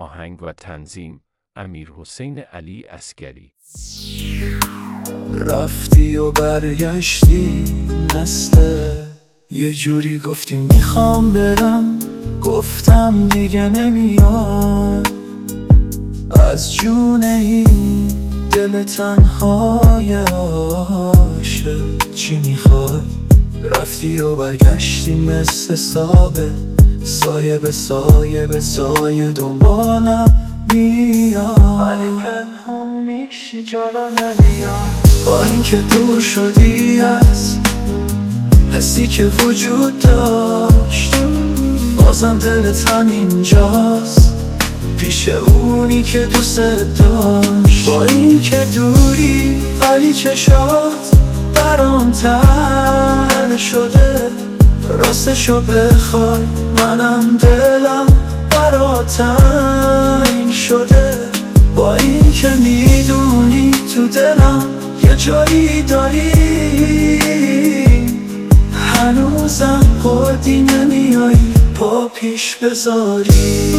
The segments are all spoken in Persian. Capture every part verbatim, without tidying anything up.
آهنگ و تنظیم امیرحسین علی عسگری. رفتی و برگشتی مثل یه جوری گفتی میخوام برم، گفتم دیگه نمیاد از جون این دل تنهای عاشق. چی میخوای؟ رفتی و برگشتی مثل سابه، سایه به سایه به سایه دنبالم میاد، ولی پنهون میشی جلو نمیاد. با اینکه دور شدی از حسی که وجود داشت، بازم دلت همینجاست پیش اونی که دوست داشت. با اینکه دوری ولی چشات برام تر شده، راستشو بخوای منم دلم برات تنگ شده. با اینکه میدونی تو دلم یه جایی داری، هنوزم خودی نمیایی پا پیش بذاری.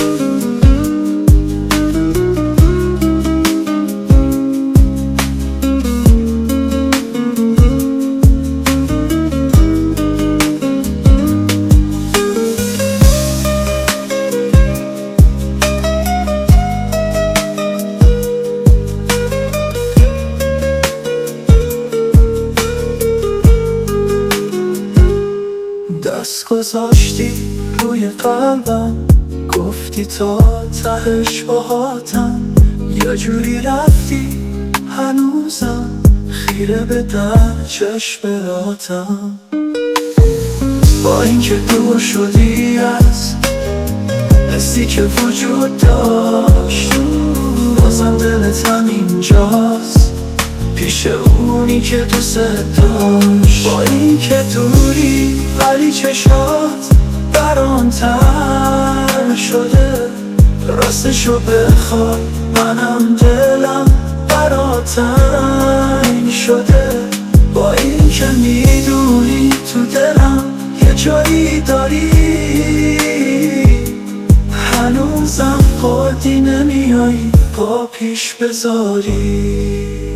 دست گذاشتی روی قلبم، گفتی تا تهش باهاتم، یه جوری رفتی هنوزم خیره به در چشماتم. با اینکه دور شدی از حسی که وجود داشت، بازم دلت همینجاست پیش اونی که دوست داشت. با اینکه دوری ولی چشات برام تر شده، راستشو بخوای منم دلم برات تنگ شده. با اینکه میدونی تو دلم یه جایی داری، هنوزم خودی نمیایی پا پیش بذاری.